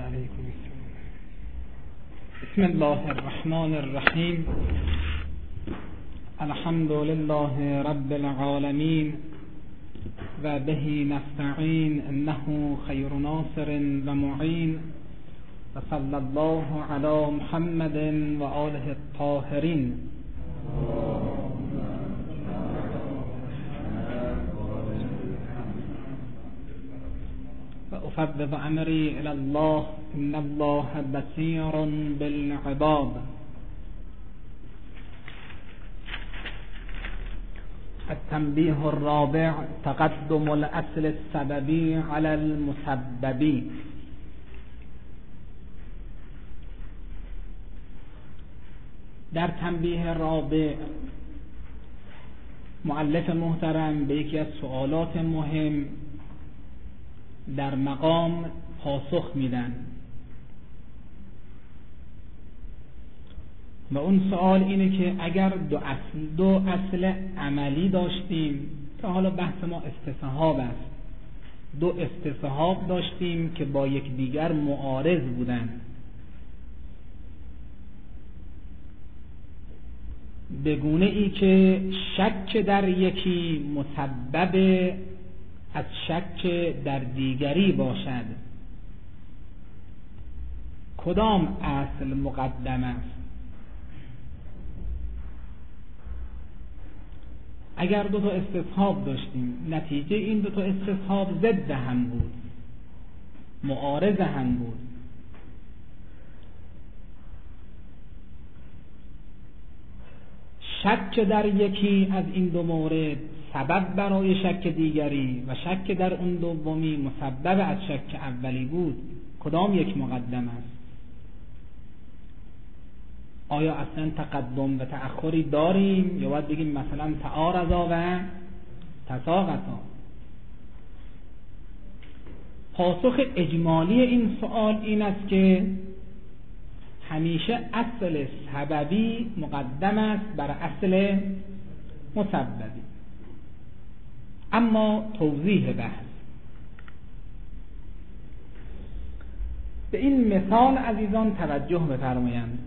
علیکم السلام. بسم الله الرحمن الرحیم. الحمد لله رب العالمین و به نستعین انه خیر ناصر و معین و صلی الله علی محمد و آله الطاهرین. و افوض امری الی الله ان الله بصیر بالعباد. التنبیه الرابع تقدم الاصل السببی علی المسببی. در تنبیه رابع مؤلف محترم به یکی از سوالات مهم در مقام پاسخ میدن و اون سوال اینه که اگر دو اصل عملی داشتیم که حالا بحث ما استصحاب است، دو استصحاب داشتیم که با یکدیگر معارض بودن، به گونه ای که شک در یکی مسبب از شک در دیگری باشد، کدام اصل مقدم است؟ اگر دو تا استصحاب داشتیم، نتیجه این دو تا استصحاب ضد هم بود، معارض هم بود، شک در یکی از این دو مورد سبب برای شک دیگری و شک در اون دومی مسبب از شک اولی بود، کدام یک مقدم است؟ آیا اصلا تقدم و تأخری داریم یا باید بگیم مثلا تعارضا و تساقطا؟ پاسخ اجمالی این سوال این است که همیشه اصل سببی مقدم است بر اصل مسببی. اما توضیح بحث به این مثال عزیزان توجه بفرمایند.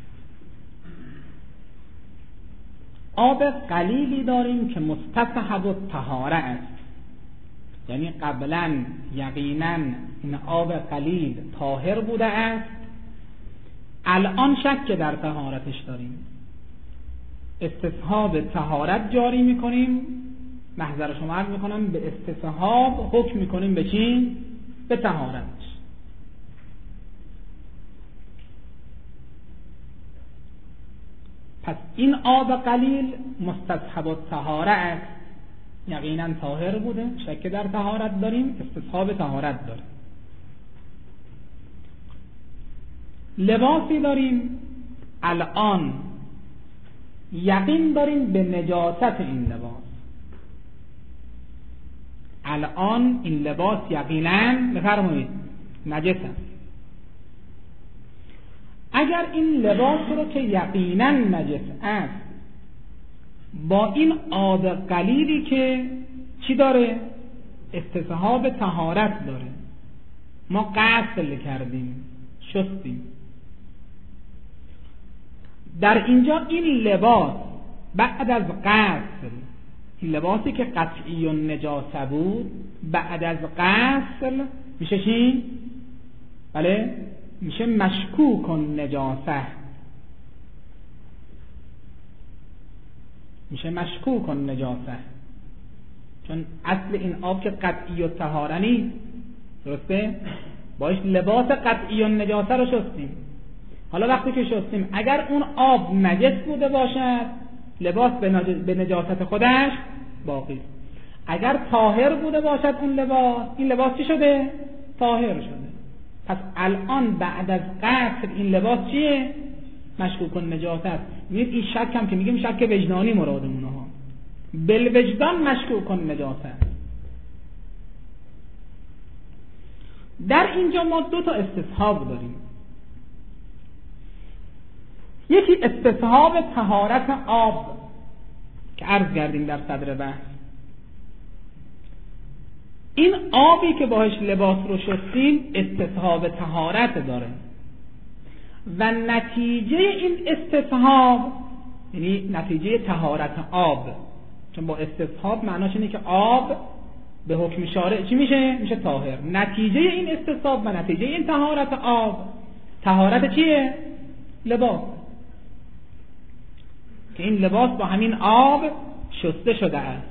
آب قلیلی داریم که مستصحب الطهاره است، یعنی قبلا یقینا این آب قلیل طاهر بوده است، الان شک در طهارتش داریم، استصحاب طهارت جاری میکنیم، محضر شما عرض میکنم به استصحاب حکم میکنیم به چی؟ به طهارت. پس این آب قلیل مستصحب الطهاره است، یقینا طاهر بوده، شک در طهارت داریم، استصحاب طهارت داریم. لباسی داریم، الان یقین داریم به نجاست این لباس، الان این لباس یقینا بفرمایید نجس است. اگر این لباس رو که یقینا نجس است با این آب قلیلی که چی داره؟ استصحاب طهارت داره، ما غسل کردیم، شستیم، در اینجا این لباس بعد از غسل، این لباسی که قطعی و نجاسه بود بعد از غسل میشه چی؟ بله، میشه مشکوک و نجاسه، میشه مشکوک و نجاسه، چون اصل این آب که قطعی و طهاره نیست، درسته؟ باش لباس قطعی و نجاسه رو شستیم. حالا وقتی که شستیم اگر اون آب نجس بوده باشد، لباس به نجاست خودش باقی، اگر طاهر بوده باشد اون لباس، این لباس چی شده؟ طاهر شده. پس الان بعد از غسل این لباس چیه؟ مشکوک نجاست است. میگید این شک هم که میگیم شک وجدانی مرادمونه ها، بالوجدان مشکوک نجاست است. در اینجا ما دو تا استصحاب داریم، یکی استصحاب طهارت آب که عرض کردیم در صدر بحث، این آبی که باهاش لباس رو شستیم استصحاب طهارت داره و نتیجه این استصحاب یعنی نتیجه طهارت آب، چون با استصحاب معناش اینه که آب به حکم شارع چی میشه؟ میشه طاهر. نتیجه این استصحاب و نتیجه این طهارت آب، طهارت چیه؟ لباس، که این لباس با همین آب شسته شده است.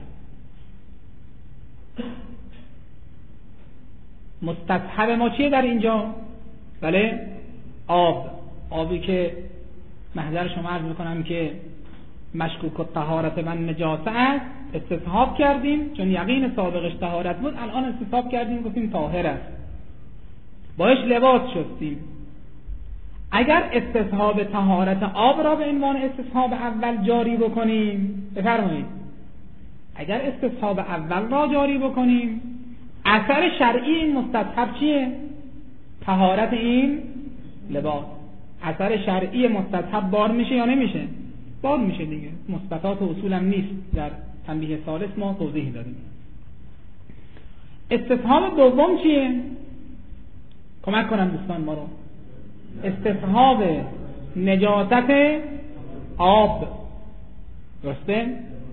مستصحب ما چیه در اینجا؟ بله آبی که محضر شما عرض میکنم که مشکوک الطهارت و نجاسه است، استصحاب کردیم چون یقین سابقش طهارت بود، الان استصحاب کردیم گفتیم طاهر است، باش لباس شستیم. اگر استصحاب طهارت آب را به عنوان استصحاب اول جاری بکنیم، بفرمایید اگر استصحاب اول را جاری بکنیم، اثر شرعی این مستصحب چیه؟ طهارت این لباس. اثر شرعی مستصحب بار میشه یا نمیشه؟ بار میشه دیگه. مثبتات و اصول هم نیست، در تنبیه ثالث ما توضیح دادیم. استصحاب دوم چیه؟ کمک کنم دوستان ما رو. استصحاب نجاست آب، درسته؟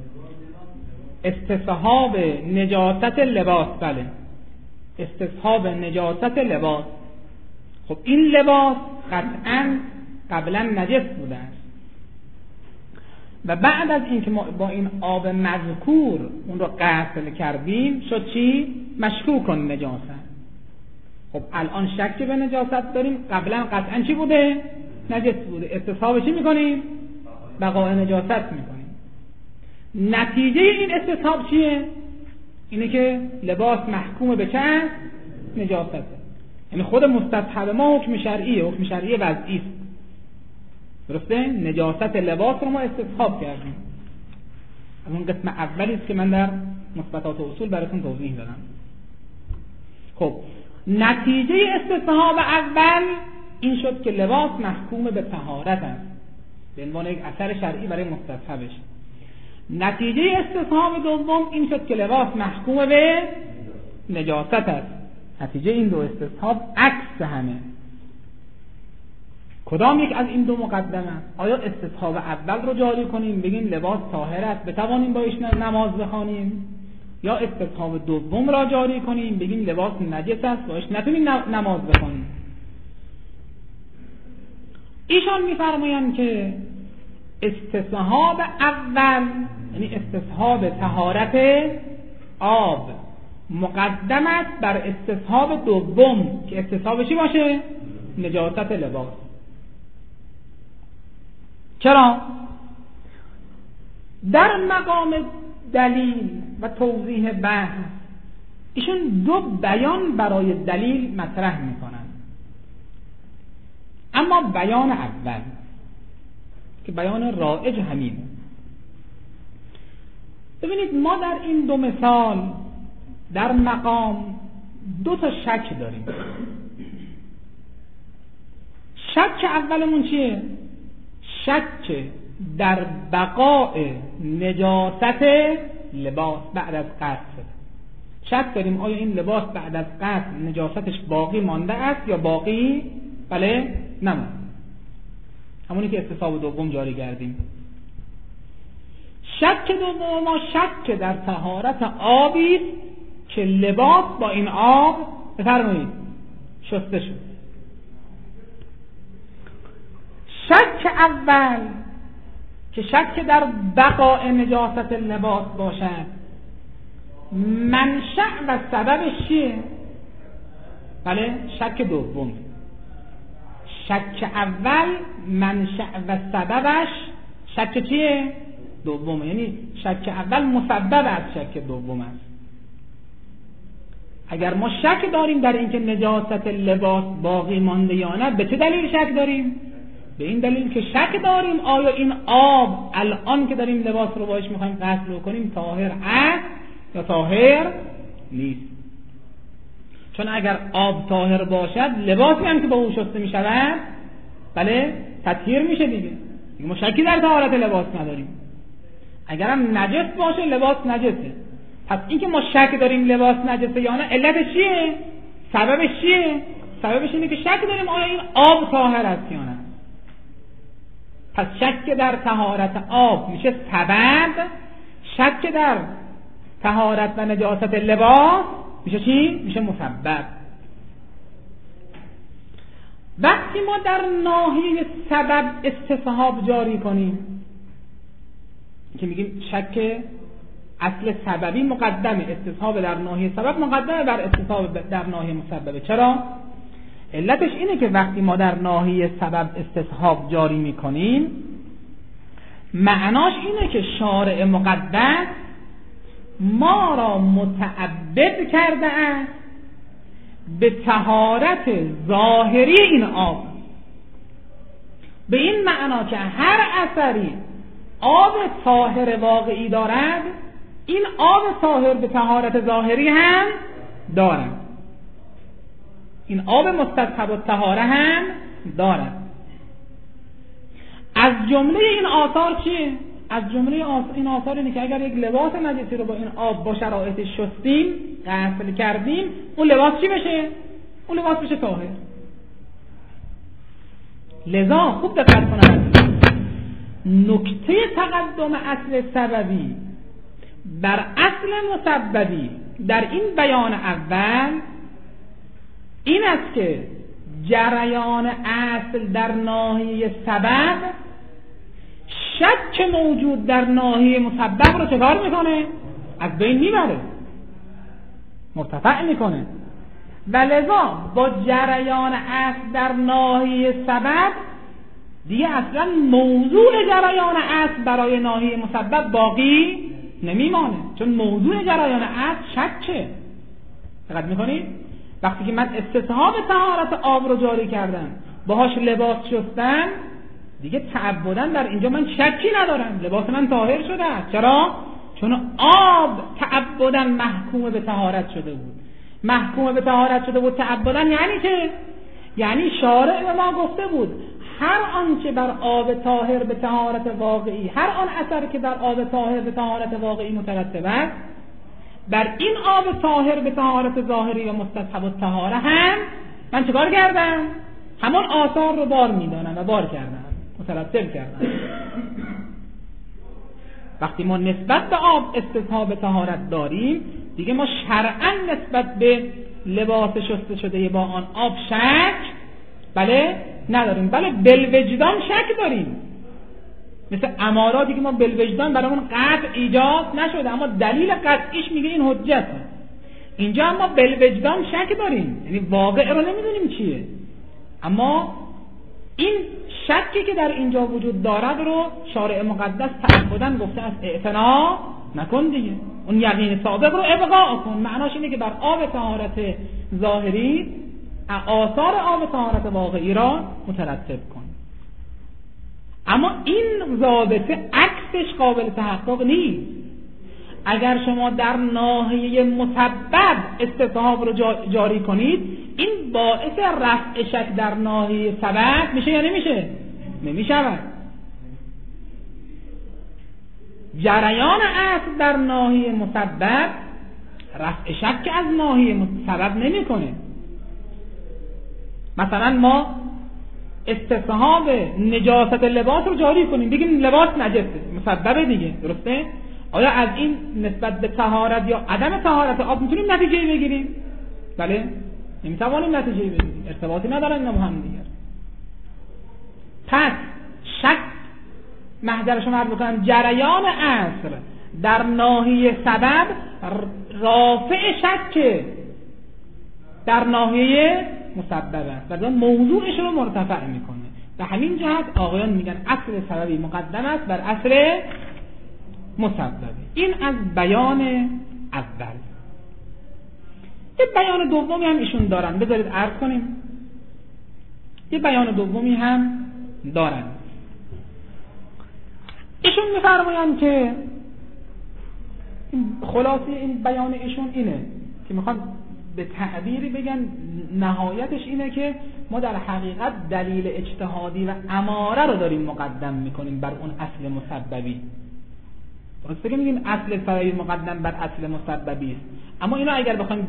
استصحاب نجاست لباس، بله استصحاب نجاست لباس. خب این لباس قطعاً قبلا نجس بوده است و بعد از اینکه ما با این آب مذکور اون رو غسل کردیم شد چی؟ مشکوک نجاست. خب الان شک به نجاست داریم، قبلا قطعاً چی بوده؟ نجس بوده. استصحاب چی میکنیم؟ بقای نجاست میکنیم. نتیجه این استصحاب چیه؟ اینه که لباس محکوم به چه؟ نجاسته. یعنی خود مستصحب ما حکم شرعیه، حکم شرعی وضعی است، درسته؟ نجاست لباس رو ما استصحاب کردیم. از اون قسم اولی است که من در مثبتات و اصول براتون توضیح دادم. خب نتیجه استصحاب اول این شد که لباس محکوم به طهارت است به عنوان یک اثر شرعی برای مستصحبش. نتیجه استصحاب دوم این شد که لباس محکوم به نجاست است. نتیجه این دو استصحاب عکس همه. کدام یک از این دو مقدم است؟ آیا استصحاب اول رو جاری کنیم بگیم لباس طاهر است بتوانیم باش نماز بخوانیم، یا استصحاب دوم را جاری کنیم بگیم لباس نجس است باش نتونیم نماز بخوانیم؟ ایشان میفرمایند که استصحاب اول یعنی استصحاب طهارت آب مقدم است بر استصحاب دوم که استصحاب چی باشه؟ نجاست لباس. چرا؟ در مقام دلیل و توضیح بحث ایشون دو بیان برای دلیل مطرح میکنن، اما بیان اول که بیان رائج همینه. ببینید ما در این دو مثال در مقام دو تا شک داریم. شک اولمون چیه؟ شک در بقاء نجاست لباس بعد از غسل. شک داریم آیا این لباس بعد از غسل نجاستش باقی مانده است یا باقی بله نمانده. همونی که استصحاب دوم جاری کردیم. شک دوم ما شک در طهارت آبی است که لباس با این آب بفرمایید شسته شد. شک اول که شک در بقاء نجاست لباس باشد، منشأ و سببش چیه؟ بله شک دوم. شک اول منشأ و سببش شک چیه؟ دومه. یعنی شک اول مسبب از شک دوم است. اگر ما شک داریم در اینکه نجاست لباس باقی مانده یا نه، به چه دلیل شک داریم؟ به این دلیل که شک داریم آیا این آب الان که داریم لباس رو باش میخوایم غسل کنیم طاهر است یا طاهر نیست. چون اگر آب طاهر باشد لباسی هم که با او شسته میشود بله تطهیر میشه دیگه. ما شکی در طهارت لباس نداریم. اگر هم نجس باشه لباس نجسه. پس این که ما شک داریم لباس نجسه یا نه، علتش چیه؟ سببش چیه؟ سببش اینه که شک داریم آیا این آب طاهر است یا نه. پس شک در طهارت آب میشه سبب، شک در طهارت و نجاست لباس میشه چی؟ میشه مسبب. وقتی ما در ناحیه سبب استصحاب جاری کنیم که میگیم شک اصل سببی مقدمه، استصحاب در ناحیه سبب مقدمه بر استصحاب در ناحیه مسببه. چرا؟ علتش اینه که وقتی ما در ناحیه سبب استصحاب جاری میکنیم، معناش اینه که شارع مقدس ما را متعبد کرده است به طهارت ظاهری این آب، به این معنا که هر اثری آب طاهر واقعی دارد، این آب طاهر به طهارت ظاهری هم دارد، این آب مستصحب الطهاره هم دارد. از جمله این آثار چیه؟ از جمله این آثار اینه که اگر یک لباس نجسی رو با این آب با شرایط شستیم، غسل کردیم، اون لباس چی بشه؟ اون لباس بشه طاهر. لذا خوب دقت کنید، نکته تقدم اصل سببی بر اصل مسببی در این بیان اول این است که جریان اصل در ناحیه سبب شک موجود در ناحیه مسبب رو چه کار میکنه؟ از بین میبره، مرتفع میکنه. و لذا با جریان اصل در ناحیه سبب دیگه اصلا موضوع جریان اصل برای ناحیه مسبب باقی نمیمانه، چون موضوع جریان اصل شکه. دقت میکنید؟ وقتی که من استصحاب طهارت آب رو جاری کردم، باهاش لباس شستم، دیگه تعبداً در اینجا من شکی ندارم، لباس من طاهر شده است. چرا؟ چون آب تعبداً محکوم به طهارت شده بود. محکوم به طهارت شده بود تعبداً یعنی چه؟ یعنی شارع به ما گفته بود هر آنچه بر آب طاهر به طهارت واقعی، هر آن اثر که بر آب طاهر به طهارت واقعی مترتب است، بر این آب طاهر به طهارت ظاهری و مستصحب الطهاره هم من چیکار کردم؟ همون آثار رو بار میدانم و بار کردم، مترتب کردم. وقتی ما نسبت به آب استصحاب طهارت داریم، دیگه ما شرعاً نسبت به لباس شسته شده با آن آب شک بله نداریم، بله بالوجدان شک داریم، مثل اماراتی که ما بالوجدان برامون قطع ایجاد نشده اما دلیل قطعیش میگه این حجت. اینجا ما بالوجدان شک داریم، یعنی واقع رو نمیدونیم چیه، اما این شکی که در اینجا وجود دارد رو شارع مقدس تعبداً گفته است اعتنا نکن دیگه، اون یقین سابق رو ابقاء کن. معناش اینه که بر آب طهارت ظاهری آثار آب طهارت واقعی را مترتب کن. اما این ضابطه عکسش قابل تحقق نیست. اگر شما در ناحیه مسبب استصحاب رو جاری کنید، این باعث رفع شک در ناحیه سبب میشه یا نمیشه؟ نمیشود. جریان اصل در ناحیه مسبب رفع شک از ناحیه سبب نمیکنه. مثلا ما استصحاب نجاست لباس رو جاری کنیم، بگیم لباس نجسه، مسببه دیگه، درسته؟ آیا از این نسبت به طهارت یا عدم طهارت آب میتونیم نتیجه بگیریم؟ بله، نمیتوانیم نتیجه بگیریم، ارتباطی ندارن اینا با هم دیگر. پس شک محضر شما عرض بکنم جریان اصل در ناحیه سبب رافع شک در ناحیه مسبب است و موضوعش رو مرتفع میکنه. به همین جهت آقایان میگن اصل سببی مقدم است بر اصل مسبب. این از بیان اول. یه بیان دومی هم ایشون دارن، بذارید عرض کنیم. یه بیان دومی هم دارن. ایشون میفرمایند که خلاصه این بیان ایشون اینه که میخوان به تعبیری بگن نهایتش اینه که ما در حقیقت دلیل اجتهادی و اماره رو داریم مقدم میکنیم بر اون اصل مسببی. درسته که میگیم اصل سببی مقدم بر اصل مسببی است، اما اینو اگر بخوایم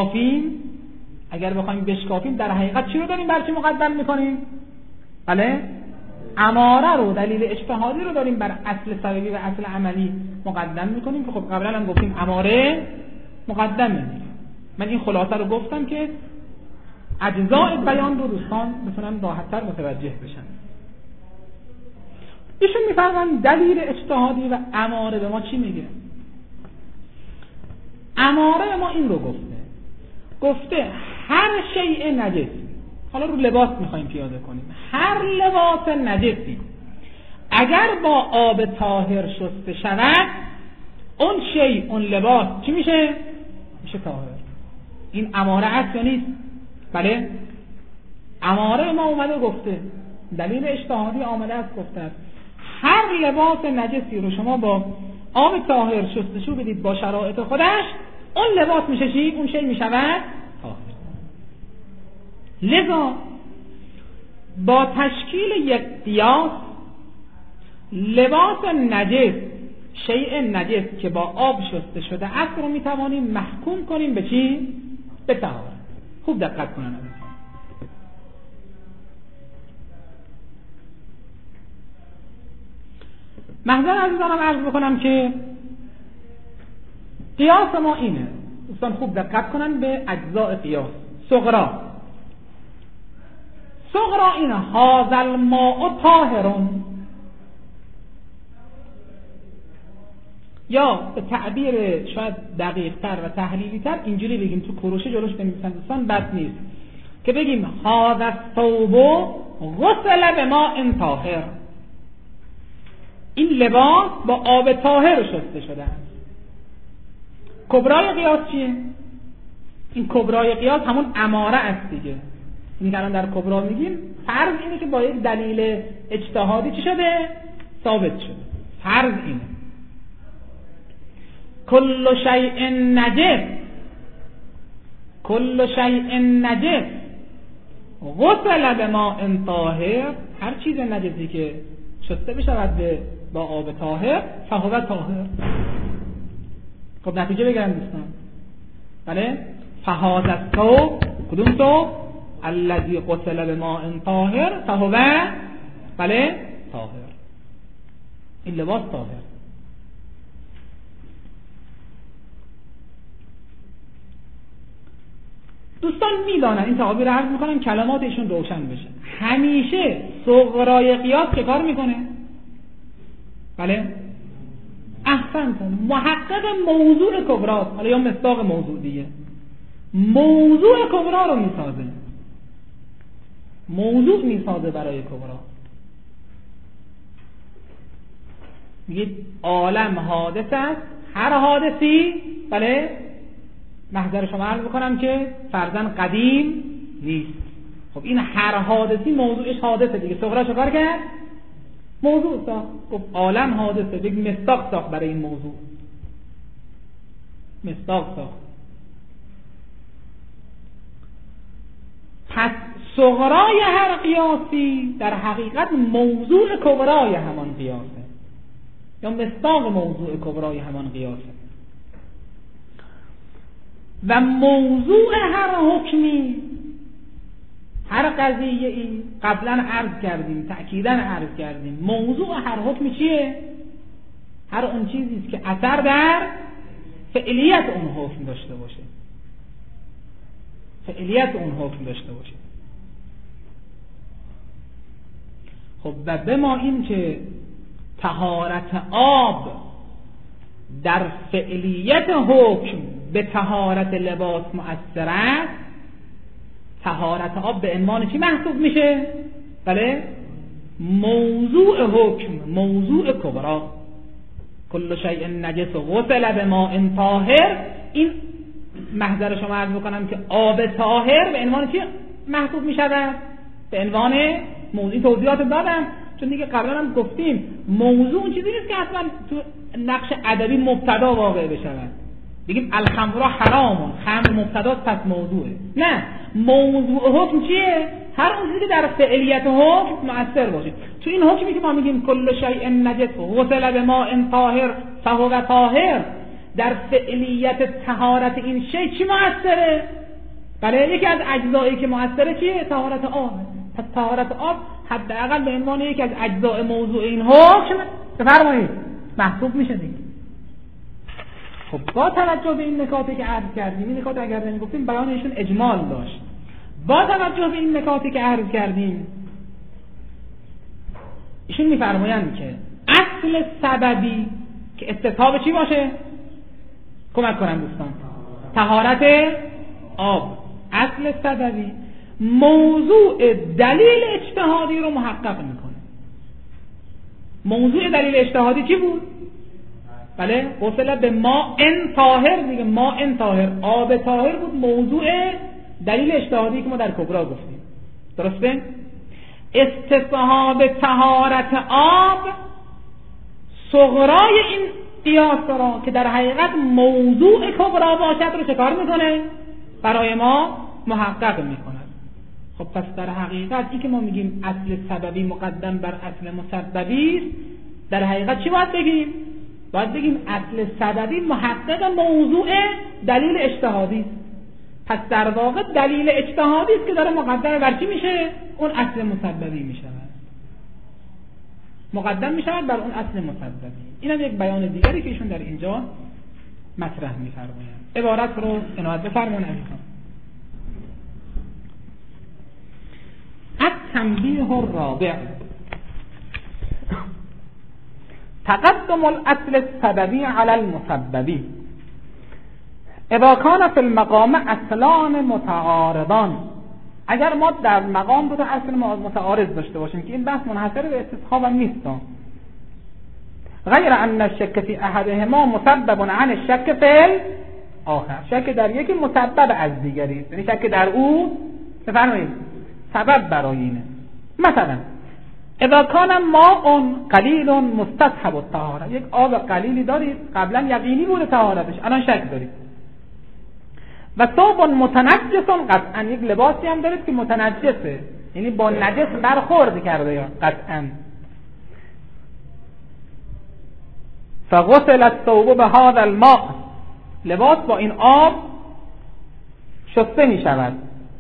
بشکافیم در حقیقت چی رو داریم بر چی مقدم میکنیم؟ بله، اماره رو، دلیل اجتهادی رو داریم بر اصل سببی و اصل عملی مقدم میکنیم که خب قبلا هم گفتیم اماره مقدمه. من این خلاصه رو گفتم که اجزاء بیان رو دوستان بتونن راحت‌تر متوجه بشن. ایشون میفرمایند دلیل اجتهادی و اماره به ما چی میگه؟ اماره ما این رو گفته هر شیء نجسی، حالا رو لباس میخوایم پیاده کنیم، هر لباس نجسی اگر با آب طاهر شسته شود، اون شیء، اون لباس چی میشه؟ میشه طاهر. این اماره است یا نیست؟ بله، اماره ما اومده گفته، دلیل اجتهادی آمده است گفته است هر لباس نجسی رو شما با آب طاهر شستشو بدید با شرایط خودش، اون لباس میشه چی؟ اون شیء میشود طاهر. لذا با تشکیل یک قیاس لباس نجس، شیء نجس که با آب شسته شده است رو میتوانیم محکوم کنیم به چی؟ به طهارت. خوب دقت کنن. محضر عزیزانم عرض بکنم که قیاس ما اینه، دوستان خوب دقت کنن به اجزاء قیاس. صغرا اینه هذا الماء طاهرون، یا به تعبیر شاید دقیق تر و تحلیلی تر اینجوری بگیم، تو کروشه جلوش بنویسن دوستان بد نیست که بگیم هذا الثوب غسل بماء طاهر، این لباس با آب طاهر شسته شده است. کبرای قیاس چیه؟ این کبرای قیاس همون اماره است دیگه. این که الان در کبرا میگیم فرض اینه که با یک دلیل اجتهادی چی شده؟ ثابت شده. فرض اینه کل شیء نجس غسل بماء طاهر، هر چیز نجسی که شسته بشود با آب طاهر فهو طاهر. خب نتیجه بگیرن دوستان. بله، فهذا الثوب، کدوم ثوب؟ الذي غسل بماء طاهر فهو بله طاهر، این لباس طاهر. دوستان میدانن این تعابیر رو عرض میکنن کلماتشون روشن بشه. همیشه صغرای قیاس چه کار میکنه؟ بله، احسنتون، محقق موضوع کبراست، حالا یا مصداق موضوع دیگه، موضوع کبرا رو میسازه، موضوع میسازه برای کبرا. میگید عالم حادث است، هر حادثی، بله، محضر شما عرض بکنم که فرضاً قدیم نیست. خب این هر حادثی موضوعش حادثه دیگه. صغرا چه کار کرد؟ موضوع ساخت. خب عالم حادثه، یک مصداق ساخت برای این موضوع، مصداق ساخت. پس صغرای هر قیاسی در حقیقت موضوع کبرای همان قیاسه، یا مصداق موضوع کبرای همان قیاسه. و موضوع هر حکمی، هر قضیه ای، قبلا عرض کردیم، تأکیداً عرض کردیم، موضوع هر حکمی چیه؟ هر اون چیزی است که اثر در فعلیت اون حکم داشته باشه، فعلیت اون حکم داشته باشه. خب و به ما این که طهارت آب در فعلیت حکم به طهارت لباس مؤثر است، طهارت آب به عنوان چی محسوب میشه؟ بله، موضوع حکم، موضوع کبرا. کل شیء نجس غسل بماء طاهر، این محضر شما عرض بکنم که آب طاهر به عنوان چی محسوب میشود؟ به عنوان موضوع. توضیحات دادم چون دیگه قبلا هم گفتیم موضوع اون چیزی نیست که اصلا تو نقش ادبی مبتدا واقع بشود. بگیم الخمر حرامون، خمر مبتداست پس موضوعه. نه، موضوع حکم چیه؟ هر اون چیزی که در فعلیت حکم مؤثر باشه. تو این حکمی که ما میگیم کل شیء نجس غسل بماء طاهر فهو طاهر، در فعلیت طهارت این شی چی مؤثره؟ بله، یکی از اجزایی که مؤثره چیه؟ طهارت آب. پس طهارت آب حداقل به عنوان یکی از اجزای موضوع این حکم بفرمایید محسوب میشه دیگه. خب با توجه به این نکاتی که عرض کردیم، این نکات اگر نمیگفتیم بیانشون اجمال داشت، با توجه به این نکاتی که عرض کردیم ایشون میفرمایند که اصل سببی که استصحاب چی باشه؟ کمک کنم دوستان، طهارت آب. اصل سببی موضوع دلیل اجتهادی رو محقق میکنه. موضوع دلیل اجتهادی چی بود؟ بله، غسل به ماء طاهر دیگه. ماء طاهر، آب طاهر بود موضوع دلیل اجتهادی که ما در کبرا گفتیم. درسته؟ استصحاب طهارت آب صغرای این قیاس را که در حقیقت موضوع کبرا باشد رو چه کار میکنه؟ برای ما محقق میکنه. خب پس در حقیقت این که ما میگیم اصل سببی مقدم بر اصل مسببی است، در حقیقت چی باید بگیم؟ باید بگیم اصل سببی محقق موضوع دلیل اجتهادی است. پس در واقع دلیل اجتهادی است که داره مقدم بر چی میشه؟ اون اصل مسببی میشه، مقدم میشه بر اون اصل مسببی. این هم یک بیان دیگری که ایشون در اینجا مطرح می‌فرمایند. عبارت رو عنایت بفرمایید. التنبیه الرابع تقدم الاصل السببی علی المسببی اذا کان فی المقام اصلان متعارضان. اگر ما در مقام دو تا اصل متعارض داشته باشیم که این بحث منحصر به استصحاب هم نیست، غیر ان الشک فی احدهما مسبب عن الشک فی الاخر، شک در یکی مسبب از دیگری است، یعنی شک در او بفرمایید سبب برای اینه. مثلا اذا کان ماء قلیل مستصحب الطهاره، یک آب قلیلی دارید قبلا یقینی بوده طهارتش، الان شک دارید. و ثوب متنجس، قطعا یک لباسی هم دارید که متنجسه، یعنی با نجس برخورد کرده یا قطعا. فغسل الثوب بهذا الماء، لباس با این آب شسته می شود.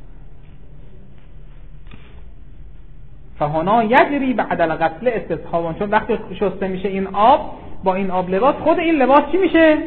فهنا یجری بعد الغسل استصحابا، چون وقتی شسته میشه این آب با این آب لباس، خود این لباس چی میشه؟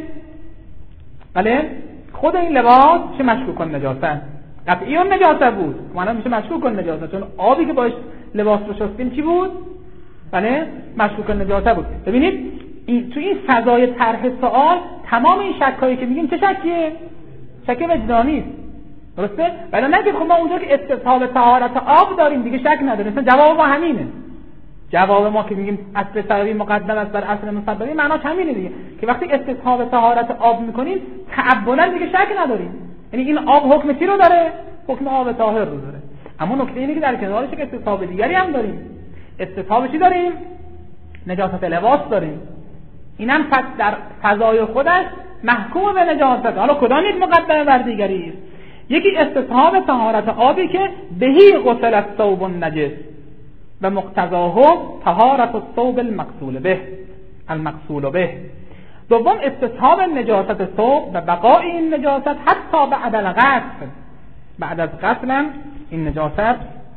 بله، خود این لباس چه مشکوک کن نجاسه، قطعی اون نجاسه بود، معنا میشه مشکوک کن نجاسه، چون آبی که باش لباس رو شستیم چی بود؟ بله، مشکوک کن نجاسه بود. ببینید تو این فضای طرح سوال تمام این شکایی که میگیم چه شکیه؟ شک وجدانی است. درسته؟ ولی نگید خب ما اونجا که استصحاب طهارت آب داریم دیگه شک نداریم. مثلا جواب ما همینه. جواب ما که میگیم اصل سببی مقدم است بر اصل مسببی، معناش همینه دیگه، که وقتی استصحاب طهارت آب میکنیم تعبداً دیگه شک نداریم. یعنی این آب حکم چی رو داره؟ حکم آب طاهر رو داره. اما نکته اینه که در کنارش که استصحاب دیگری هم داریم. استصحاب چی داریم؟ نجاست لباس داریم. اینم پس در فضای خودش محکوم به نجاست. حالا کدام یک مقدمه بر دیگری است؟ یکی استصحاب طهارت آبی که بهی غسل الثوب النجس و مقتضاه طهارت الثوب المغسول به. دوم استصحاب نجاست ثوب و بقاء این نجاست حتی بعد الغسل، بعد از غسل این نجاست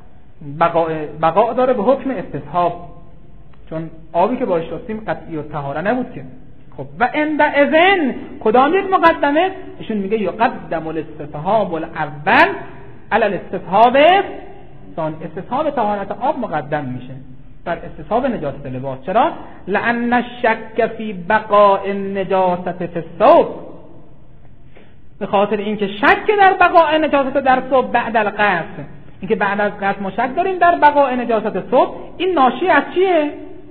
بقاء داره به حکم استصحاب، چون آبی که باش شستیم قطعی و طهاره نبود که. خب و عند اذن کدام یک مقدمه؟ ایشون میگه یقدم الاستصحاب الاول علی الاستصحاب ثانی. استصحاب طهارت آب مقدم میشه بر استصحاب نجاست لباس. چرا؟ لان الشک فی بقاء النجاست فی الثوب، به خاطر اینکه شک در بقاء نجاست در ثوب بعد الغسل، اینکه بعد از غسل ما شک داریم در بقاء نجاست ثوب، این ناشی از چیه؟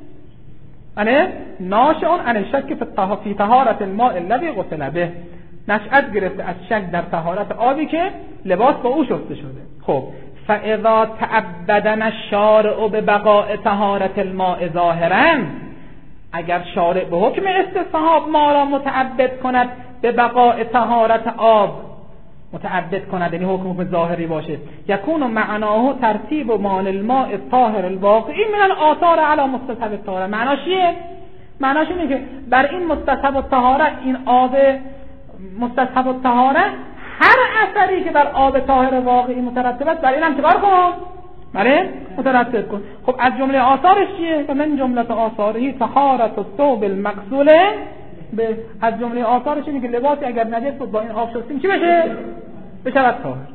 یعنی ناشئ عن الشک فی طهارت الماء الذی غسل به، نشأت گرفته از شک در طهارت آبی که لباس با او شسته شده. خب فاذا تعبدنا الشارع ببقاء طهارت الماء ظاهرا، اگر شارع به حکم استصحاب ما را متعبد کند به بقاء طهارت آب، متعبد کند یعنی حکم ظاهری باشه، یکون معناه ترتیب مال الماء الطاهر الواقعی من الاثار علی مستصحب الطهاره. معناش چیه؟ معناش اینه که بر این مستصحب الطهاره، این آب مستصحب الطهاره هر اثری که بر آب طاهر واقعی مترتب است بر این هم چیکار کن؟ بله مترتب کن. خب از جمله آثارش چیه؟ و من جمله آثاره طهارت الثوب المغسول به، از جمله آثارش اینه که لباسی اگر نجس بود با این آب شستیم چی بشه؟ بشود طاهر.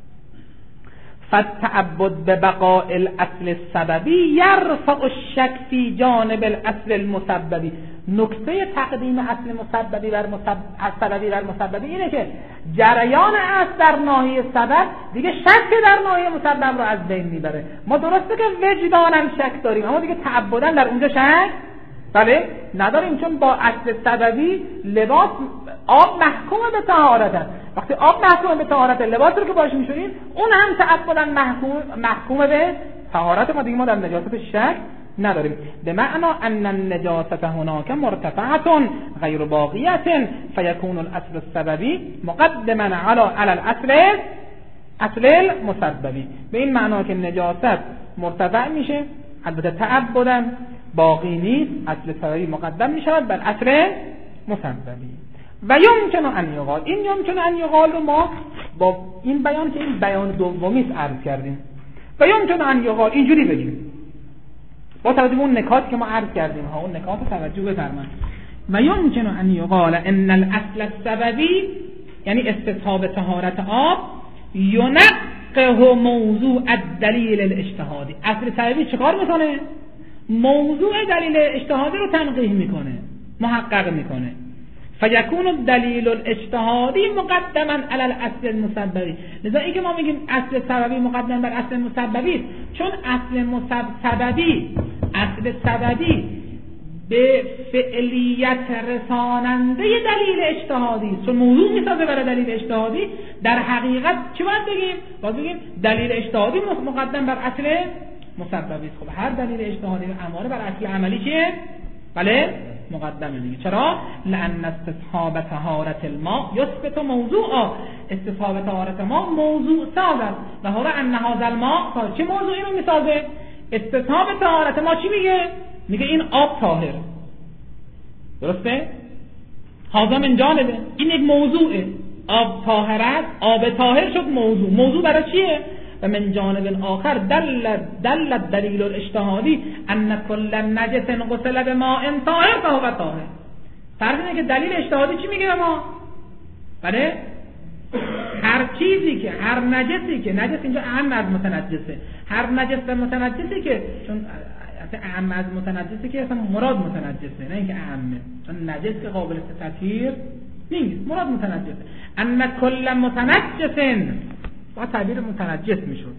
فالتعبد ببقاء الاصل السببی یرفع الشک فی جانب الاصل المسببی. نکته تقدیم اصل مسببی بر سببی بر مسببی اینه که جریان اصل در ناحیه سبب دیگه شک در ناحیه مسبب رو از بین میبره. ما درسته که وجداناً شک داریم اما دیگه تعبداً در اونجا شک بله نداریم، چون با اصل سببی لباس آب محکوم به طهارت است. وقتی آب محکوم به طهارت، لباس رو که باش میشوریم اون هم تعبداً محکوم به طهارت. ما دیگه ما در نجاست شک نداریم. به معنا ان النجاسه هناك مرتفعه غیر باقیه فیکون الاصل السببی مقدما علی الاصل المسببی. به این معنا که نجاست مرتفع میشه، البته تعبداً باقی نیست، اصل سببی مقدم میشود بر اصل مسببی. و یمکن ان یقال، این یمکن ان یقال رو ما با این بیان که این بیان دومی است عرض کردیم. و یمکن ان یقال اینجوری بگیم با توجه به اون نکاتی که ما عرض کردیم ها، اون نکات توجه بفرمایید. و یمکن ان یقال ان الاصل السببی یعنی استصحاب طهارت آب ینقه موضوع الدلیل الاجتهادی. اصل سببی چیکار میکنه؟ موضوع دلیل اجتهادی رو تنقیح میکنه، محقق میکنه. فیکون الدلیل الاجتهادی مقدما علی الاصل المسببی. لذا این که ما میگیم اصل سببی مقدم بر اصل مسببی، چون اصل سببی به فعلیت رساننده دلیل اجتهادی، چون موضوع میسازه برای دلیل اجتهادی، در حقیقت چی باید بگیم؟ باید بگیم دلیل اجتهادی مقدم بر اصل مسببی. خب هر دلیل اجتهادی اماره بر اصل عملی چیه؟ بله مقدمه دیگه. چرا؟ لان استصحاب طهارت الماء یثبت موضوعا. استصحاب طهارت ما موضوع سازد. و هو ان هذا الماء چه موضوعی رو میسازه؟ استصحاب طهارت ما چی میگه؟ میگه این آب طاهر. درسته؟ هذا من جانبه، این یک موضوعه. آب طاهر است، آب طاهر شد موضوع. موضوع برای چیه؟ و من جانب آخر دل الدلیل الاجتهادی ان كل نجس غسل بماء طاهر فهو طاهر. فرض اینه که دلیل اجتهادی چی میگه ما؟ بله هر چیزی که، هر نجسی که، نجس اینجا اعم از متنجسه، هر نجس و متنجسی که، چون اعم از متنجسی که اصلا مراد متنجسه نه اینکه اعمه، چون نجس که قابل تطهیر نیست، مراد متنجسه. ان كل متنجس با تعبیر متنجس میشد.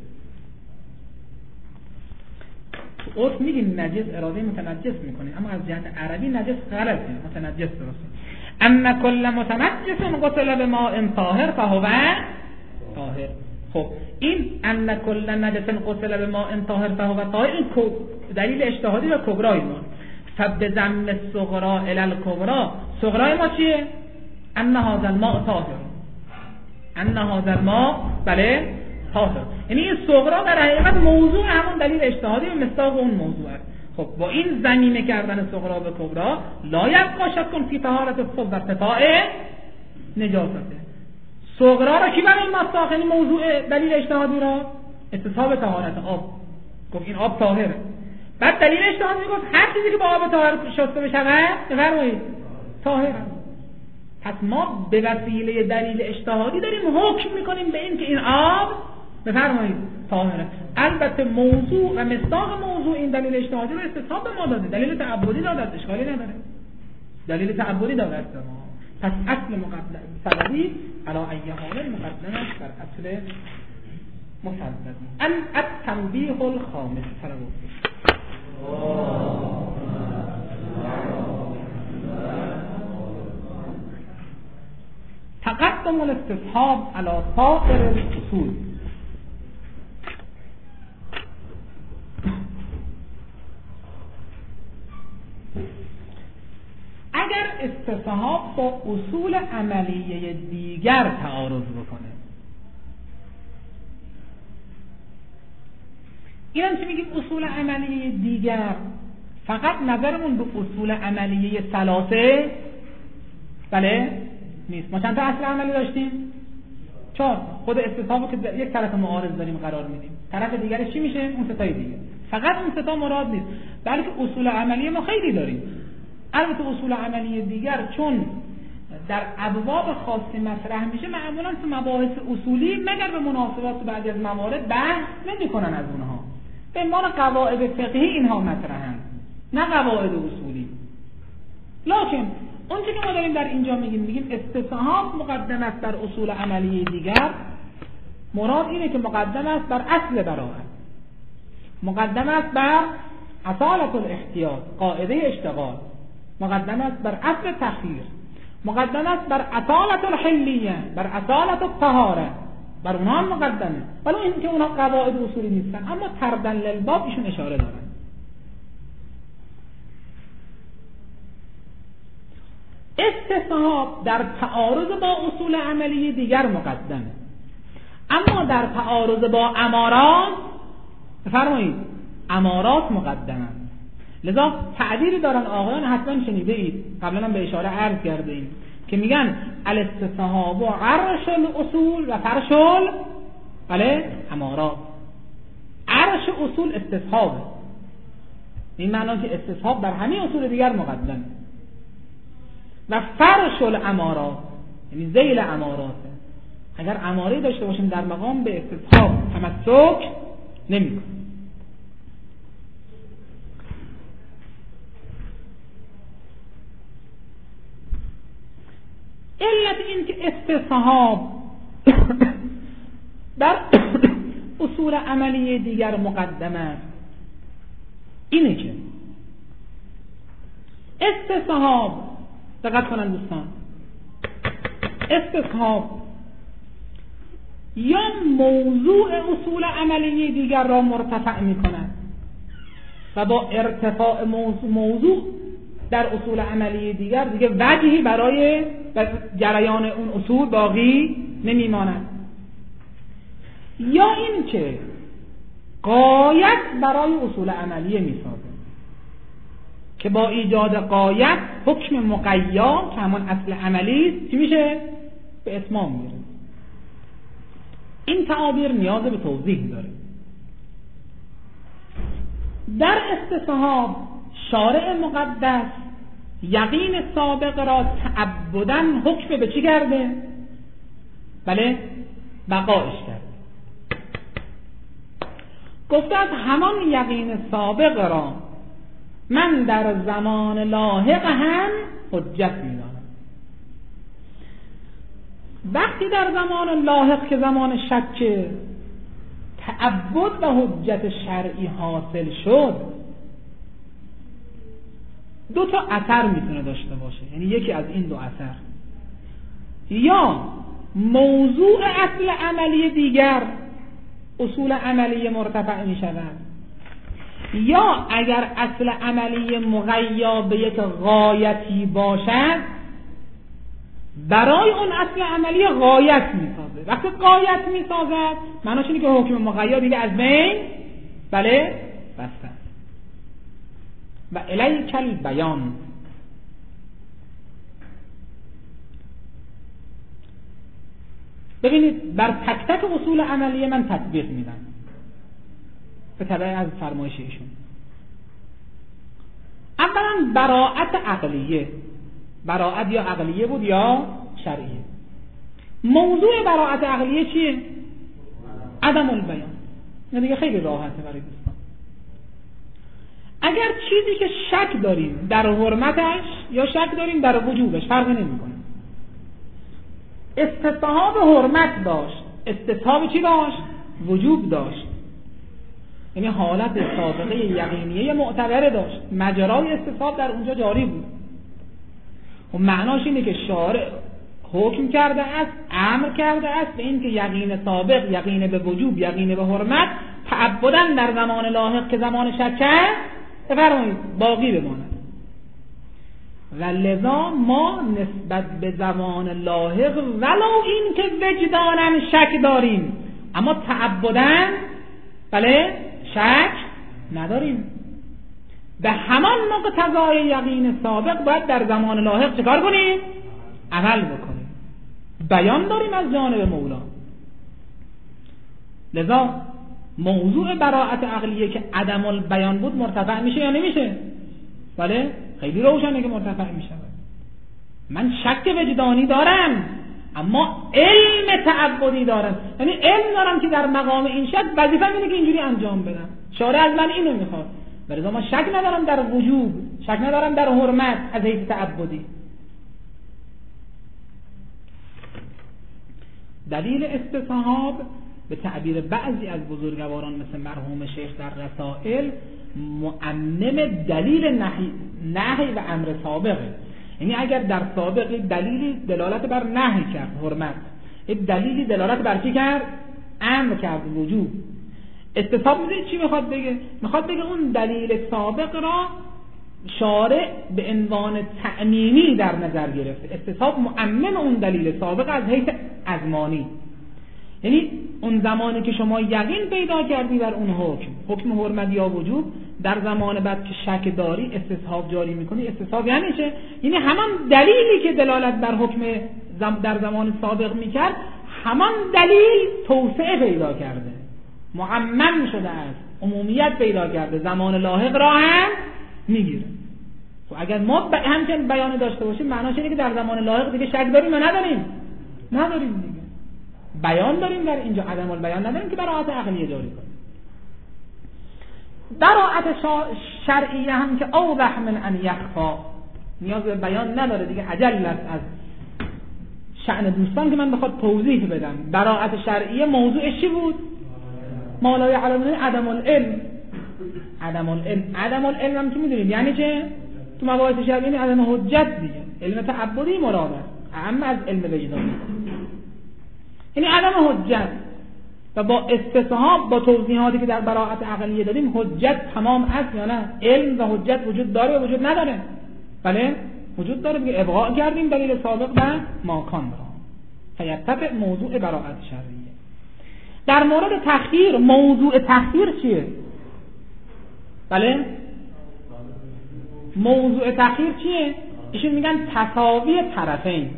تو عرف میگیم نجس اراده متنجس میکنه، اما از جهت عربی نجس غلطه، متنجس درسته. ان كل متنجس غسل بماء طاهر فهو طاهر. خب این ان كل نجس غسل بماء طاهر فهو طاهر این دلیل اجتهادی و کبرای ما. فبضم الصغرى الى الكبرى، صغرای ما چیه؟ ان هذا الماء طاهر، ان هذا الماء بله طاهر. یعنی این صغرا در حقیقت موضوع همون دلیل اجتهادی و مصداق اون موضوع است. خب با این ضمیمه کردن صغرا به کبرا لا یبقى شک فی طهارت الصغرى و ارتفاع نجاسته. صغرا را کی برای مصداق یعنی موضوع دلیل اجتهادی را استصحاب طهارت آب، گفت این آب طاهره. بعد دلیل اجتهادی گفت هر چیزی که با آب طاهر شسته بشه بفرمایید طاهره. پس ما به وسیله دلیل اجتهادی داریم حکم میکنیم به این که این آب بفرمایید طاهره. البته موضوع و مصداق موضوع این دلیل اجتهادی رو استصحاب به ما داده، دلیل تعبدی داده، اشکالی نداره، دلیل تعبدی داده است ما. پس اصل مقدم سببی علی ای حال مقدم است بر اصل مسببی. التنبیه الخامس تقدم الاستصحاب على سائر الاصول. اگر استصحاب با اصول عملیه دیگر تعارض بکنه، این هم چی میگیم؟ اصول عملیه دیگر فقط نظرمون به اصول عملیه ثلاثه بله نیست. ما چند تا اصل عملی داشتیم؟ 4. خود استصحاب که یک طرف معارض داریم قرار میدیم، طرف دیگرش چی میشه؟ اون ستای دیگه. فقط اون ستا مراد نیست، بلکه اصول عملی ما خیلی داریم. البته اصول عملی دیگر چون در ابواب خاصی مطرح میشه، معمولا تو مباحث اصولی مگر به مناسبات بعضی از موارد بحث نمیکنن از اونها. به عنوان قواعد فقهی اینها مطرحن، نه قواعد اصولی. لکن اون چیزی که ما داریم در اینجا میگیم استصحاب مقدم است بر اصول عملی دیگر. مراد اینه که مقدم است بر اصل براءت، مقدم است بر اصالت الاحتیاط، قاعده اشتغال، مقدم است بر اصل تخییر، مقدم است بر اصالت الحلیه، بر اصالت الطهاره، بر اونها هم مقدمه. ولی این که اونها قواعد اصولی نیستن، اما تردن للباب ایشون اشاره دارن. استصحاب در تعارض با اصول عملی دیگر مقدمه، اما در تعارض با امارات بفرمایید امارات مقدمه. لذا تعبیری دارن آقایان حتما شنیده اید، قبلا هم به اشاره عرض کرده ایم که میگن الاستصحاب عرش الاصول و فرش بله امارات. عرش اصول استصحابه، این معنی که استصحاب در همه اصول دیگر مقدمه، و فرش الامارات یعنی ذیل اماراته. اگر اماره داشته باشیم در مقام به استصحاب تمسک نمی‌کنه. علت این که استصحاب در اصول عملی دیگر مقدمه است اینه که استصحاب، دقت کنن دوستان، استصحاب یا موضوع اصول عملی دیگر را مرتفع می کند و با ارتفاع موضوع در اصول عملی دیگر دیگه وجهی برای جریان اون اصول باقی نمی ماند، یا این که غایت برای اصول عملی می سازه که با ایجاد غایت حکم مقیا که همان اصل عملی است چی میشه؟ به اتمام میره. این تعابیر نیاز به توضیح داره. در استصحاب شارع مقدس یقین سابق را تعبداً حکم به چی کرده؟ بله بقایش کرده. گفته از همان یقین سابق را من در زمان لاحق هم حجت می‌دانم. وقتی در زمان لاحق که زمان شک تعبد و حجت شرعی حاصل شد، دو تا اثر میتونه داشته باشه، یعنی یکی از این دو اثر، یا موضوع اصل عملی دیگر اصول عملی مرتفع می شود، یا اگر اصل عملی مغیا به یک غایتی باشد برای اون اصل عملی غایت می سازه. وقتی غایت می سازد معناش اینه که حکم مغیا دیگه از بین بله بسته. و الیک البیان. ببینید بر تک تک اصول عملی من تطبیق میدم به تبع از فرمایش ایشون. اولا براءت عقلیه، براءت یا عقلیه بود یا شرعیه. موضوع براءت عقلیه چیه؟ عدم البیان. نه دیگه خیلی راحته برای دوستان. اگر چیزی که شک داریم در حرمتش یا شک داریم در وجوبش فرقی نمیکنه. استصحاب حرمت داشت، استصحاب چی داشت؟ وجوب داشت، یعنی حالت سابقه یقینیه معتبره داشت، مجرای استصحاب در اونجا جاری بود. و معناش اینه که شارع حکم کرده است، امر کرده است به این که یقین سابق، یقین به وجوب، یقین به حرمت تعبداً در زمان لاحق که زمان شک بفرمایید باقی بماند. و لذا ما نسبت به زمان لاحق ولو این که وجداناً شک داریم اما تعبداً بله شک نداریم. به همان مقتضای یقین سابق باید در زمان لاحق چکار کنیم؟ عمل بکنیم. بیان داریم از جانب مولا. لذا موضوع براءت عقلیه که عدم البیان بود مرتفع میشه یا نمیشه؟ بله خیلی روشنه که مرتفع میشه. من شک وجدانی دارم اما علم تعبدی دارم، یعنی علم دارم که در مقام این شک وظیفه‌م اینه که اینجوری انجام بدم، شارع از من اینو میخواد. برای ما شک ندارم در وجوب، شک ندارم در حرمت از حیث تعبدی. دلیل استصحاب به تعبیر بعضی از بزرگواران مثل مرحوم شیخ در رسائل مؤمم دلیل نهی و امر سابقه. یعنی اگر در سابق دلیلی دلالت بر نهی کرد حرمت، دلیلی دلالت بر چی کرد؟ امر کرد وجوب. استصحاب میدونید چی میخواد بگه؟ میخواد بگه اون دلیل سابق را شارع به عنوان تعمیمی در نظر گرفته. استصحاب مؤمم اون دلیل سابق از حیث ازمانی، یعنی اون زمانی که شما یقین پیدا کردی بر اون حکم حرمت یا وجوب، در زمان بعد که شک داری استصحاب جاری میکنی. استصحاب یعنی چه؟ یعنی همان دلیلی که دلالت بر حکم در زمان سابق میکرد، همان دلیل توسعه پیدا کرده، معمم شده است، عمومیت پیدا کرده، زمان لاحق را هم میگیره. و اگر ما همچنین بیان داشته باشیم معناش اینه که در زمان لاحق دیگه شک داریم یا نداریم؟ نداریم دیگه. بیان داریم در اینجا، عدم البیان نداریم که براءت عقلیه جاری کنیم. براءت شرعیه هم که اوضح من ان یخفا، نیاز به بیان نداره دیگه، عجل است از شأن دوستان که من بخواد توضیح بدم. براءت شرعیه موضوعش چی بود؟ ما لا یعلم عدم العلم. عدم العلم هم که میدونید یعنی چه؟ تو مباحث شرعی عدم حجت دیگه. علم تعبدی مراد است اما از علم وجدانی، یعنی عدم حجت. و با استصحاب، با توضیحاتی که در براءت عقلیه دادیم، حجت تمام است یا نه؟ علم و حجت وجود داره یا وجود نداره؟ بله وجود داره دیگه. ابقاء کردیم دلیل سابق و ماکان را. فیرتفع موضوع براءت شرعیه. در مورد تخییر، موضوع تخییر چیه؟ بله موضوع تخییر چیه؟ ایشون میگن تساوی طرفین.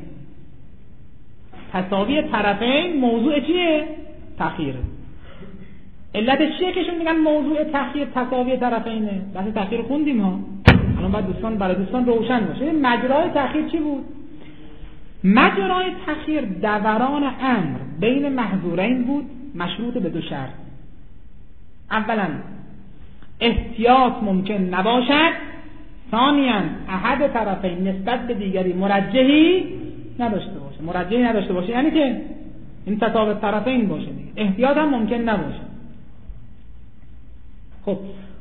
تساوی طرفین موضوع چیه؟ تخییر. علتش چیه که ایشون میگن موضوع تخییر تساوی طرفینه؟ بحث تخییر خوندیم ها، الان باید دوستان برای دوستان روشن باشه. مجرای تخییر چی بود؟ مجرای تخییر دوران امر بین محظورین بود، مشروط به دو شرط. اولا احتیاط ممکن نباشد، ثانیاً احد طرفین نسبت به دیگری مرجحی نداشته باشه. یعنی که این تساوی طرفین باشه دیگه. احتیاط هم ممکن نباشه. خب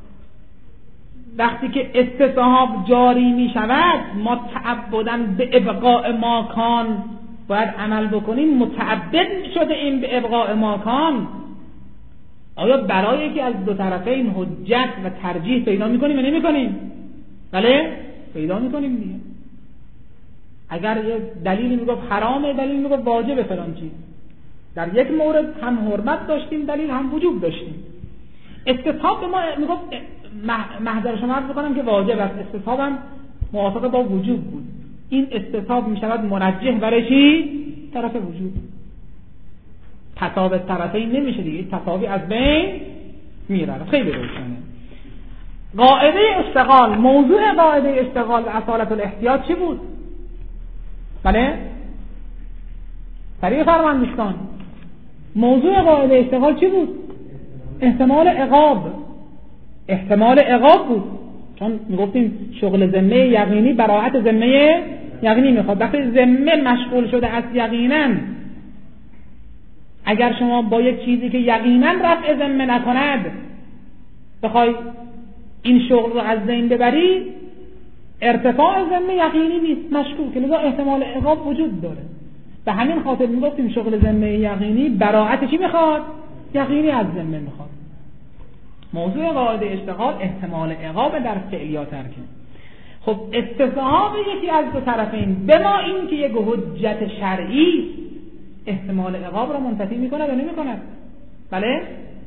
وقتی که استصحاب جاری می شود، ما تعبداً به ابقاء ماکان باید عمل بکنیم. متعبد شده این به ابقاء ماکان، آیا برای که از دو طرفین حجت و ترجیح پیدا میکنیم یا نمیکنیم؟ بله پیدا میکنیم دیگه. اگر یه دلیلی میگفت حرامه، دلیلی میگفت واجبه فلان چیز، در یک مورد هم حرمت داشتیم دلیل، هم وجوب داشتیم. استصحاب به ما میگفت محضر شما عرض بکنم که واجب است، استصحاب هم موافق با وجوب بود. این استصحاب میشود مرجح برای چی؟ طرف وجوب. تساوی طرفین نمیشه دیگه، تساوی از بین میره. خیلی روشنه. قاعده اشتغال، موضوع قاعده اشتغال اصالت الاحتیاط چی بود؟ بله سریع فرمان دوستان، موضوع قاعده اشتغال چی بود؟ احتمال عقاب بود، چون میگفتیم شغل ذمه یقینی براءت ذمه یقینی میخواد. وقتی ذمه مشغول شده از یقینا، اگر شما با یک چیزی که یقینا رفع ذمه نکند بخوای این شغل رو از ذهن ببری، ارتفاع ذمه یقینی نیست، مشکوک، لذا احتمال عقاب وجود داره. به همین خاطر میگفتیم شغل ذمه یقینی براءت چی میخواد؟ یقینی از ذمه میخواد. موضوع قاعده اشتغال احتمال عقاب در فعلیات ترکه. خب استصحاب یکی از دو طرفین به ما این که یک حجت شرعی احتمال عقاب را منتفی میکند یا نمیکند؟ بله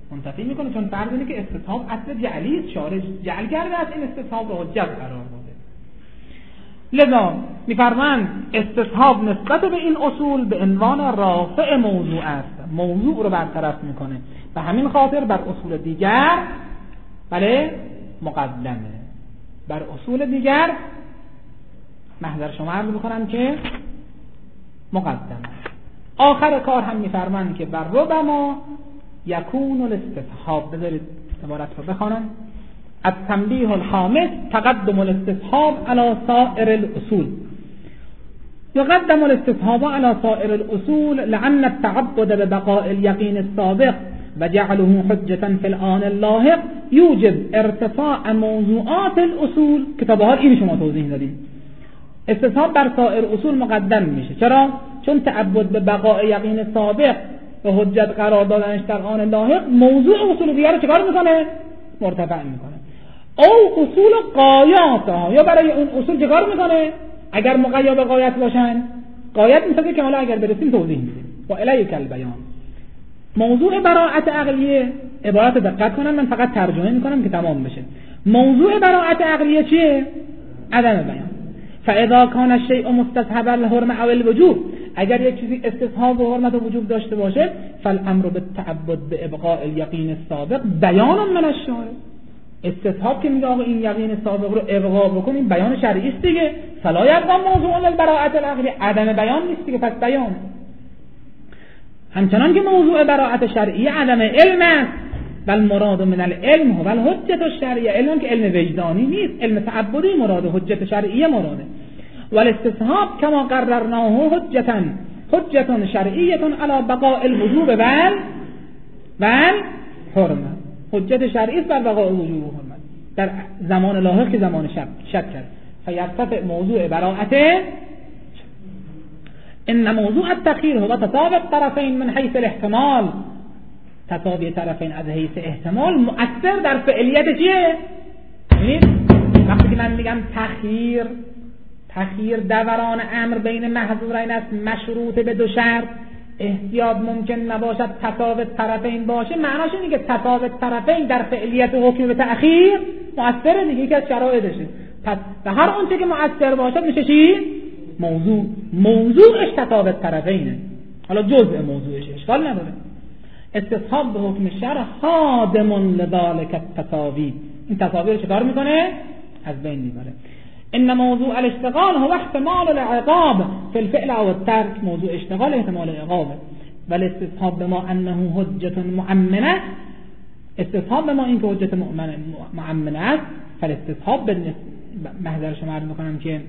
منتفی میکنه، چون فرض اینه که استصحاب اصل جعلی است، شارع جعل کرده از این استصحاب رو حجت قرار داده. لذا میفرمایند استصحاب نسبت به این اصول به عنوان رافع موضوع است، موضوع رو برطرف میکنه، به همین خاطر بر اصول دیگر بله مقدمه، بر اصول دیگر محضر شما عرض میکنم که مقدمه. آخر کار هم میفرمایند که بر ربما یکون الاستصحاب، بذارید عبارت رو بخوانم: التنبیه الخامس تقدم الاستصحاب على سائر الاصول. يقدم الاستصحاب على سائر الاصول لأن التعبد ببقاء اليقين السابق وجعله حجة في الآن اللاحق يوجب ارتفاع موضوعات الاصول. کتاب ها این شما توضیح دادیم. استصحاب بر سائر اصول مقدم میشه. چرا؟ چون تعبد به بقاء یقین سابق و حجت قرار دادنش در آن لاحق موضوع اصول دیگر رو چکار میکنه؟ مرتفع میکنه. او اصول قایات ها، یا برای اون اصول چکار میکنه؟ اگر مقید به قایت باشن قایت میسازه که حالا اگر برسیم توضیح میدیم. و الیک البیان. موضوع براءت عقلیه، عبارت دقت کنن، من فقط ترجمه میکنم که تمام بشه. موضوع براءت عقلیه چیه؟ عدم بیان. فاذا كان الشيء مستصحبا للحرمه او الوجوب، اگر یک چیزی استصحاب و حرمت و وجوب داشته باشه، فالامر بالتعبد بابقاء اليقين السابق بیان من الشارع. استصحاب که میگه آقا این یقین سابق رو ابقا بکن، این بیان شرعی است دیگه. فلا یبقى موضوع للبراءة العقلیه، عدم بیان نیست دیگه، پس بیان. همچنان که موضوع براءت شرعی عدم علم است، بل مراد من العلم هو الحجة الشرعیه، علم که علم وجدانی نیست، علم تعبدی مراده، حجت شرعیه مراده. والاستصحاب كما قررناه حجة شرعیه على بقاء الوجوب والحرمه. حجت شرعی است بر بقاء الوجوب و حرمت در زمان لاحق که زمان شک کرد. فیرتفع موضوع براءته. ان موضوع التأخير هو تساوي الطرفين من حيث الاحتمال. تساوی طرفین از حیث احتمال مؤثر در فعلیت چیه؟ وقتی که من میگم تأخیر دوران امر بین محظورین است مشروط به دو شرط، احتیاط ممکن نباشد تساوی طرفین باشه، معناش اینه که تساوی طرفین در فعلیت حکم به تأخیر مؤثر دیگه، یکی از شرایطشه. پس به هر اونچه که مؤثر باشد میشه چی؟ موضوعش تساوی طرفینه. حالا جزء موضوعش اشکال نداره. استصحاب به حکم شرع خادم لذالک التساوی، این تساوی رو چکار میکنه؟ از بین میبره. ان موضوع الاشتغال هو احتمال العقاب في الفعل او الترك، موضوع اشتغال احتمال عقابه. ولی استصحاب به ما انه حجت معمنه، استصحاب به ما این که حجت معمنه است. فالاستصحاب به محضر شما عرض میکنم که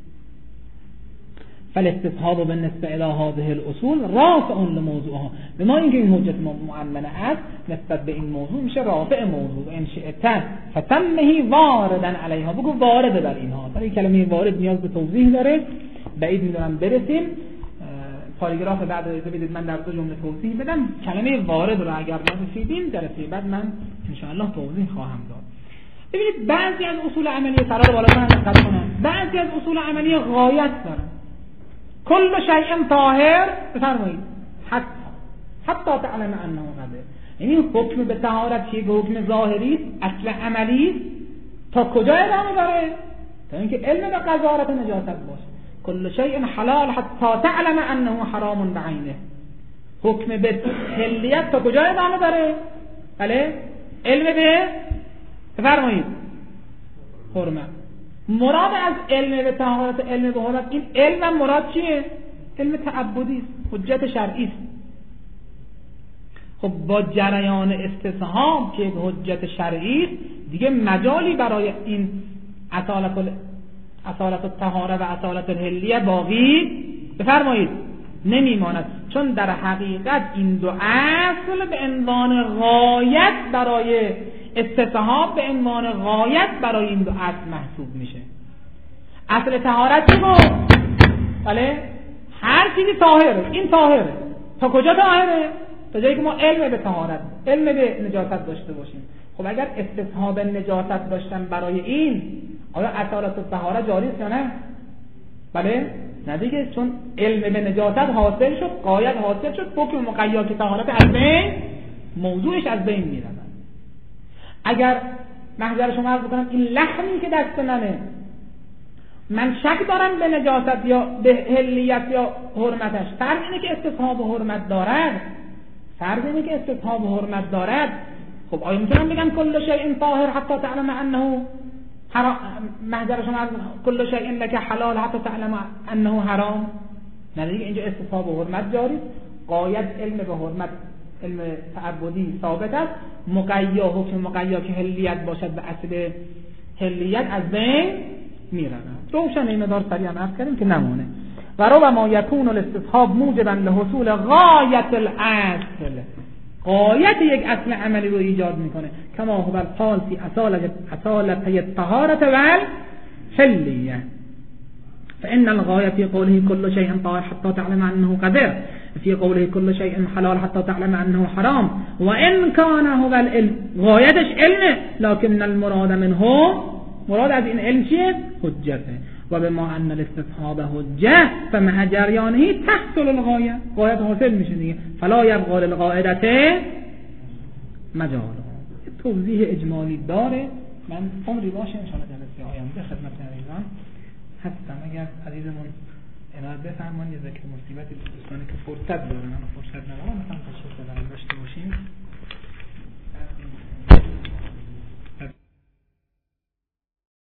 فالاستصحاب بالنسبه الى هذه الاصول رافع لموضوعها، به ما اینکه این حجت معمنه است نسبت به این موضوع میشه رافع موضوع. ان شئت فتمه واردا علیها، بگو وارد بر اینها. برای کلمه وارد نیاز به توضیح داره، بعید میدونم برسیم. پاراگراف بعد اجازه بدید من در دو جمله توضیح بدم. کلمه وارد رو اگر نرسیدیم جلسه بعد من ان شاء الله توضیح خواهم داد. ببینید بعضی از اصول عملی قرار بالا من دقت کنم، بعضی از اصول عملی غایت دارن. کل شیء طاهر، بفرمایید حتی تعلم انه قذر، یعنی حکم به طهارت که حکم ظاهری است، اصل عملی است، تا کجا ادامه داره؟ تا اینکه علم به قذارت و نجاست باشه. کل شیء حلال حتی تعلم انه حرام بعینه، حکم به حلیت تا کجا ادامه داره؟ بله، علم به بفرمایید حرمت. مراد از علم به طهارت، علم به حرمت، این علم مراد چیه؟ علم تعبدی است، حجت شرعی است. خب با جریان استصحاب که حجت شرعی است دیگه مجالی برای این اصالت الطهاره و اصالت الحلیه باقی بفرمایید نمیماند، چون در حقیقت این دو اصل به عنوان غایت برای استصحاب، به عنوان غایت برای این دو اصل محسوب میشه. اصل طهارت چی بود؟ بله، هر چیزی طاهره، این طاهره. تا کجا طاهره؟ تا جایی که ما علم به طهارت، علم به نجاست داشته باشیم. خب اگر استصحاب نجاست داشتن برای این، آیا اصالت الطهاره جاری است یا نه؟ بله، نه دیگه، چون علم به نجاست حاصل شد، غایت حاصل شد، حکم مقید که طهارت از بین موضوعش از بین میرود. اگر محضر شما عرض بکنم این لحمی که دست منه من شک دارم به نجاست یا به حلیت یا حرمتش، فرض اینه که استصحاب حرمت دارد، خب آیا میتونم بگم کل شیء طاهر حتی تعلم انه حرام؟ محضر شما عرض کل شیء لك حلال حتی تعلم انه حرام؟ نه دیگه اینجا استصحاب حرمت جاری، غایت علم به حرمت علم تعبدی ثابت است، حکم مقیا که حلیت باشد به اصل حلیت از بین میرن. روشن این مدار سریعا عرض کردیم که نمونه. و ربما یکون الاستصحاب موجبا لحصول غایت الاصل، غایت یک اصل عملی رو ایجاد میکنه، کما هو الحال فی اصالت الطهارة والحلیه. فإن الغاية في قوله كل شيء طاهر حتى تعلم أنه قدر، في قوله كل شيء حلال حتى تعلم أنه حرام، وإن كان هو العلم غايتش علمه، لكن المراد منه مراد از این علم چیه؟ حجته. و بما ان الاستصحاب حجه فمع جریانه تحصل الغایه، غایت حاصل میشه دیگه. فلا یبقى للقاعده مجال. توضیح اجمالی داره، من عمری باشه ان شاء الله جلسه آینده خدمت عزیزان هستم. اگر عزیزمون عنایت بفرمایید یه ذکر مصیبتی دوستانی که فرصت دارن، اما فرصت ندارن مثلا تشریف دارن داشته باشیم.